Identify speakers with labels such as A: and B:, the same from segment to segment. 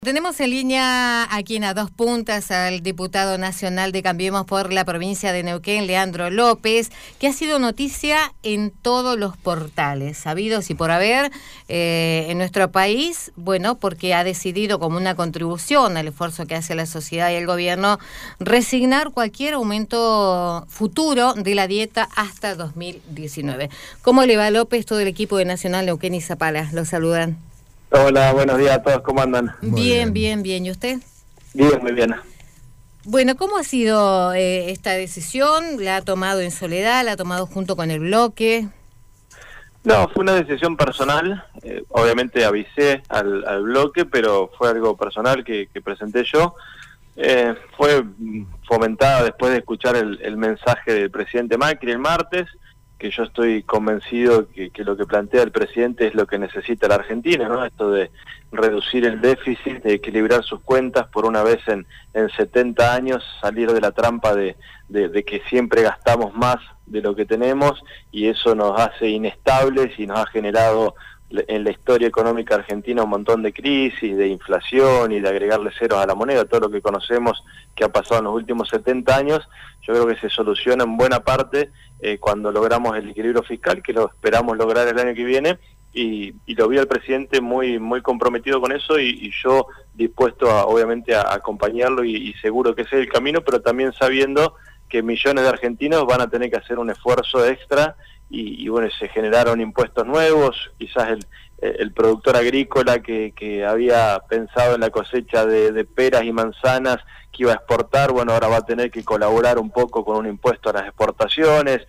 A: Tenemos en línea aquí en A Dos Puntas al diputado nacional de Cambiemos por la provincia de Neuquén, Leandro López, que ha sido noticia en todos los portales, sabidos y por haber en nuestro país, bueno, porque ha decidido como una contribución al esfuerzo que hace la sociedad y el gobierno, resignar cualquier aumento futuro de la dieta hasta 2019. ¿Cómo le va, López? Todo el equipo de Nacional Neuquén y Zapala, los saludan.
B: Hola, buenos días a todos, ¿cómo andan?
A: Bien. ¿Y usted?
B: Bien, muy bien.
A: Bueno, ¿cómo ha sido esta decisión? ¿La ha tomado en soledad? ¿La ha tomado junto con el bloque?
B: No, fue una decisión personal, obviamente avisé al bloque, pero fue algo personal que presenté yo. Fue fomentada después de escuchar el mensaje del presidente Macri el martes, que yo estoy convencido que lo que plantea el presidente es lo que necesita la Argentina, ¿no? Esto de reducir el déficit, de equilibrar sus cuentas por una vez en 70 años, salir de la trampa de que siempre gastamos más de lo que tenemos, y eso nos hace inestables y nos ha generado en la historia económica argentina un montón de crisis, de inflación y de agregarle ceros a la moneda, todo lo que conocemos que ha pasado en los últimos 70 años. Yo creo que se soluciona en buena parte cuando logramos el equilibrio fiscal, que lo esperamos lograr el año que viene, y lo vi al presidente muy comprometido con eso, y yo dispuesto obviamente a acompañarlo, y seguro que ese es el camino, pero también sabiendo que millones de argentinos van a tener que hacer un esfuerzo extra, y bueno, se generaron impuestos nuevos, quizás el productor agrícola que había pensado en la cosecha de peras y manzanas que iba a exportar, bueno, ahora va a tener que colaborar un poco con un impuesto a las exportaciones,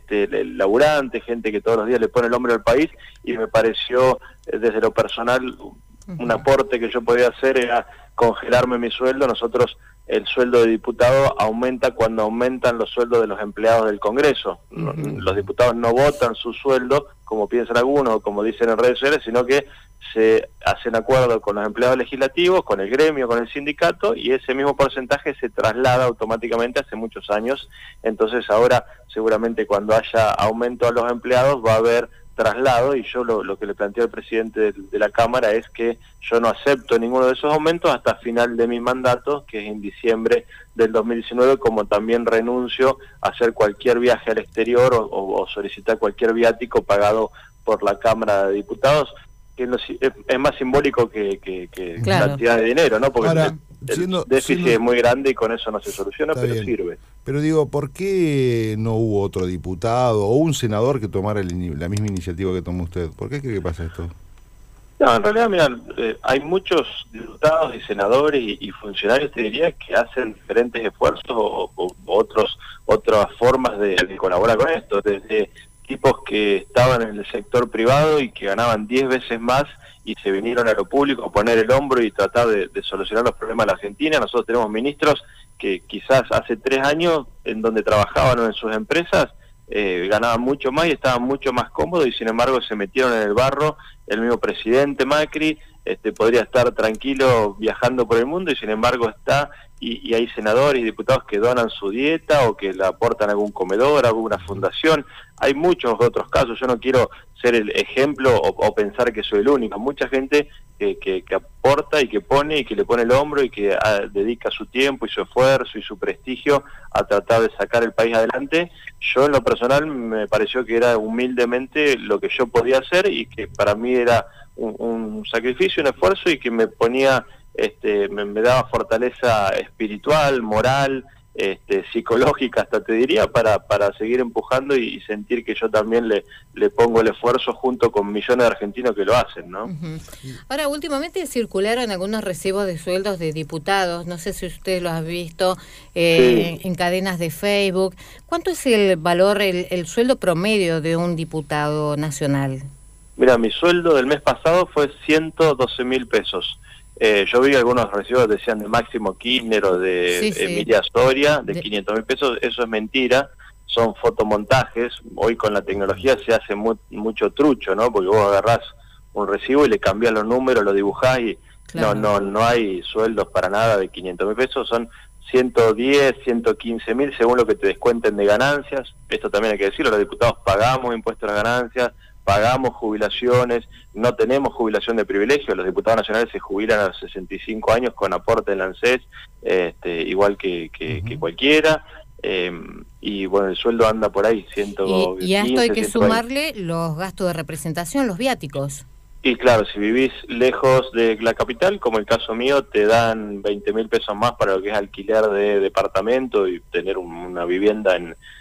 B: el laburante, gente que todos los días le pone el hombro al país, y me pareció desde lo personal un aporte que yo podía hacer era congelarme mi sueldo. Nosotros, el sueldo de diputado aumenta cuando aumentan los sueldos de los empleados del Congreso. Los diputados no votan su sueldo, como piensan algunos, o como dicen en redes sociales, sino que se hacen acuerdo con los empleados legislativos, con el gremio, con el sindicato, y ese mismo porcentaje se traslada automáticamente hace muchos años. Entonces ahora, seguramente cuando haya aumento a los empleados, va a haber traslado, y yo lo que le planteo al presidente de la Cámara es que yo no acepto ninguno de esos aumentos hasta final de mi mandato, que es en diciembre del 2019, como también renuncio a hacer cualquier viaje al exterior o solicitar cualquier viático pagado por la Cámara de Diputados, que es más simbólico que
A: Claro.
B: cantidad de dinero, ¿no? Porque
C: ahora,
B: el déficit es muy grande y con eso no se soluciona, pero
C: bien,
B: sirve.
C: Pero digo, ¿por qué no hubo otro diputado o un senador que tomara la misma iniciativa que tomó usted? ¿Por qué cree que pasa esto?
B: No, en realidad, mira, hay muchos diputados y senadores y funcionarios, te diría, que hacen diferentes esfuerzos o otras formas de colaborar con esto, desde tipos que estaban en el sector privado y que ganaban 10 veces más y se vinieron a lo público a poner el hombro y tratar de solucionar los problemas de la Argentina. Nosotros tenemos ministros que quizás hace 3 años, en donde trabajaban o en sus empresas, ganaban mucho más y estaban mucho más cómodos, y sin embargo se metieron en el barro. El mismo presidente Macri podría estar tranquilo viajando por el mundo, y sin embargo está, y hay senadores y diputados que donan su dieta o que la aportan a algún comedor, a alguna fundación. Hay muchos otros casos, yo no quiero ser el ejemplo o pensar que soy el único. Mucha gente que aporta y que pone y que le pone el hombro y que dedica su tiempo y su esfuerzo y su prestigio a tratar de sacar el país adelante. Yo en lo personal me pareció que era humildemente lo que yo podía hacer, y que para mí era un sacrificio, un esfuerzo, y que me ponía, me daba fortaleza espiritual, moral, psicológica, hasta te diría, para seguir empujando y sentir que yo también le pongo el esfuerzo junto con millones de argentinos que lo hacen, ¿no?
A: Ahora, últimamente circularon algunos recibos de sueldos de diputados, no sé si usted los ha visto
B: Sí.
A: en cadenas de Facebook. ¿Cuánto es el valor, el sueldo promedio de un diputado nacional?
B: Mira, mi sueldo del mes pasado fue 112.000 pesos. Yo vi algunos recibos que decían de Máximo Kirchner o de
A: Sí.
B: Emilia Soria, de 500.000 pesos. Eso es mentira, son fotomontajes. Hoy con la tecnología se hace mucho trucho, ¿no? Porque vos agarrás un recibo y le cambiás los números, lo dibujás, y
A: Claro.
B: no hay sueldos para nada de 500.000 pesos. Son 110, 115.000 según lo que te descuenten de ganancias. Esto también hay que decirlo, los diputados pagamos impuestos a las ganancias, pagamos jubilaciones, no tenemos jubilación de privilegio, los diputados nacionales se jubilan a los 65 años con aporte en ANSES, igual que cualquiera, y bueno, el sueldo anda por ahí, 115,
A: y a esto hay que
B: 120.
A: sumarle los gastos de representación, los viáticos.
B: Y claro, si vivís lejos de la capital, como el caso mío, te dan 20.000 pesos más para lo que es alquiler de departamento y tener una vivienda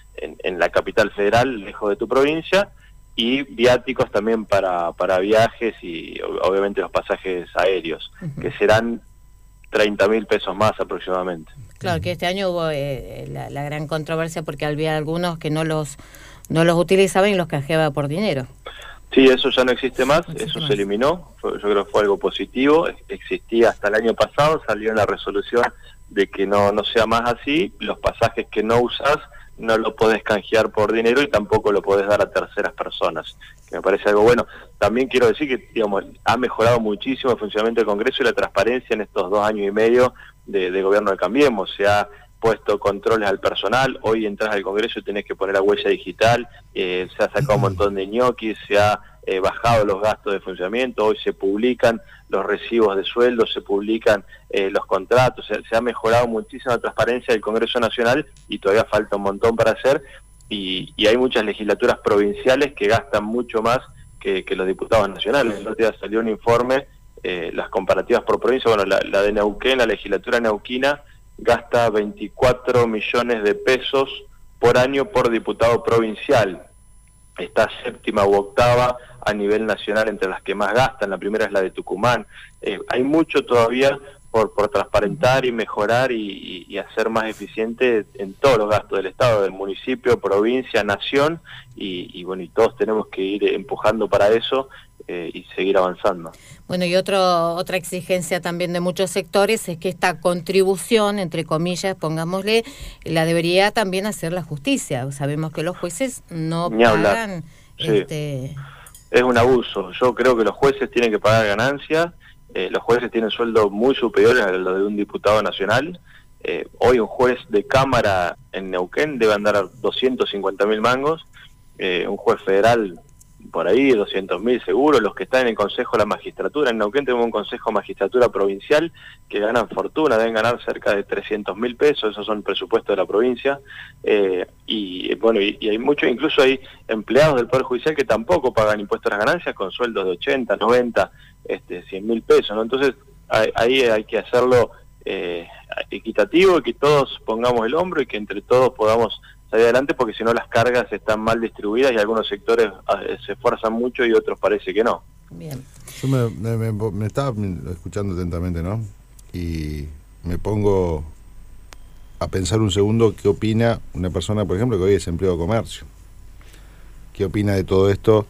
B: en la capital federal, lejos de tu provincia, y viáticos también para viajes y obviamente los pasajes aéreos, que serán 30.000 pesos más aproximadamente.
A: Claro, que este año hubo la gran controversia porque había algunos que no los utilizaban y los canjeaba por dinero.
B: Sí, eso ya no existe más, eso se eliminó, yo creo que fue algo positivo, existía hasta el año pasado, salió en la resolución de que no sea más así, los pasajes que no usás no lo podés canjear por dinero y tampoco lo podés dar a terceras personas, que me parece algo bueno. También quiero decir que, digamos, ha mejorado muchísimo el funcionamiento del Congreso y la transparencia en estos 2 años y medio de gobierno de Cambiemos. Se ha puesto controles al personal, hoy entras al Congreso y tenés que poner la huella digital, se ha sacado un montón de ñoquis, se ha bajado los gastos de funcionamiento, hoy se publican los recibos de sueldo, se publican los contratos, se ha mejorado muchísimo la transparencia del Congreso Nacional y todavía falta un montón para hacer, y hay muchas legislaturas provinciales que gastan mucho más que los diputados nacionales. El otro día salió un informe, las comparativas por provincia, bueno, la de Neuquén, la legislatura neuquina, gasta 24 millones de pesos por año por diputado provincial. Está séptima u octava a nivel nacional entre las que más gastan. La primera es la de Tucumán. Hay mucho todavía por transparentar y mejorar y hacer más eficiente en todos los gastos del Estado, del municipio, provincia, nación, y bueno, y todos tenemos que ir empujando para eso y seguir avanzando.
A: Bueno, y otra exigencia también de muchos sectores es que esta contribución, entre comillas, pongámosle, la debería también hacer la justicia. Sabemos que los jueces no pagan.
B: Sí. Es un abuso. Yo creo que los jueces tienen que pagar ganancias. Los jueces tienen sueldos muy superiores a los de un diputado nacional. Hoy un juez de cámara en Neuquén debe andar a 250.000 mangos. Un juez federal por ahí, 200.000 seguro. Los que están en el Consejo de la Magistratura, en Neuquén tenemos un Consejo de Magistratura provincial que ganan fortuna, deben ganar cerca de 300.000 pesos, esos son el presupuesto de la provincia, y bueno, y hay muchos, incluso hay empleados del Poder Judicial que tampoco pagan impuestos a las ganancias con sueldos de 80, 90, 100.000 pesos, ¿no? Entonces ahí hay que hacerlo equitativo y que todos pongamos el hombro y que entre todos podamos salir adelante, porque si no las cargas están mal distribuidas y algunos sectores se esfuerzan mucho y otros parece que no.
A: Bien.
C: Yo me estaba escuchando atentamente, ¿no? Y me pongo a pensar un segundo qué opina una persona, por ejemplo, que hoy es empleado de comercio. ¿Qué opina de todo esto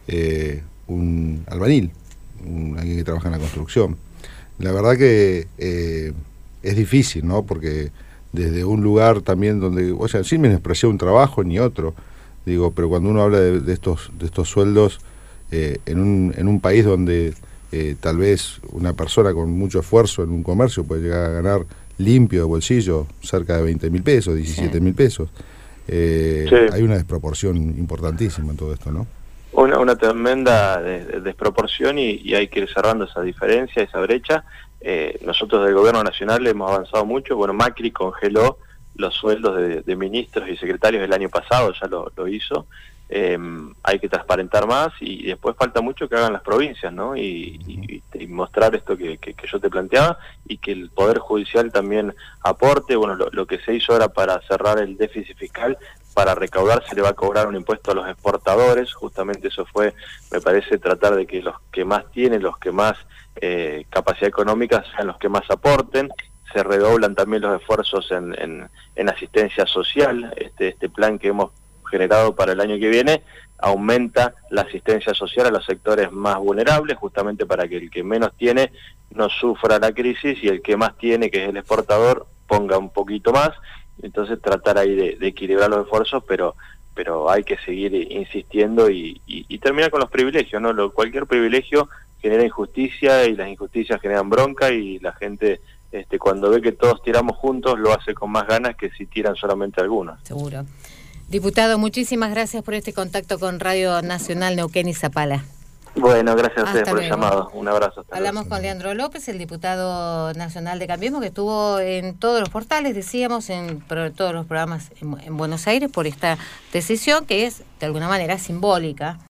C: un albañil, alguien que trabaja en la construcción? La verdad que es difícil, ¿no? Porque desde un lugar también donde, o sea, sin menospreciar un trabajo ni otro, digo, pero cuando uno habla de estos sueldos en un país donde tal vez una persona con mucho esfuerzo en un comercio puede llegar a ganar limpio de bolsillo cerca de 20.000 pesos, 17.000 pesos, sí. Hay una desproporción importantísima en todo esto, ¿no?
B: Una tremenda desproporción y hay que ir cerrando esa diferencia, esa brecha. Nosotros del Gobierno Nacional hemos avanzado mucho. Bueno, Macri congeló los sueldos de ministros y secretarios el año pasado, ya lo hizo. Hay que transparentar más y después falta mucho que hagan las provincias, ¿no? Y mostrar esto que yo te planteaba y que el Poder Judicial también aporte. Bueno, lo que se hizo ahora para cerrar el déficit fiscal, para recaudar se le va a cobrar un impuesto a los exportadores. Justamente eso fue, me parece, tratar de que los que más tienen, los que más capacidad económica sean los que más aporten. Se redoblan también los esfuerzos en asistencia social. Este plan que hemos generado para el año que viene aumenta la asistencia social a los sectores más vulnerables, justamente para que el que menos tiene no sufra la crisis y el que más tiene, que es el exportador, ponga un poquito más. Entonces tratar ahí de equilibrar los esfuerzos, pero hay que seguir insistiendo y terminar con los privilegios, ¿no? Cualquier privilegio genera injusticia y las injusticias generan bronca y la gente cuando ve que todos tiramos juntos lo hace con más ganas que si tiran solamente algunos.
A: Seguro. Diputado, muchísimas gracias por este contacto con Radio Nacional Neuquén y Zapala.
B: Bueno, gracias a ustedes
A: Hasta
B: por
A: luego.
B: el llamado. Un abrazo.
A: Hablamos con Leandro López, el diputado nacional de Cambiemos, que estuvo en todos los portales, decíamos, en todos los programas en Buenos Aires por esta decisión que es, de alguna manera, simbólica.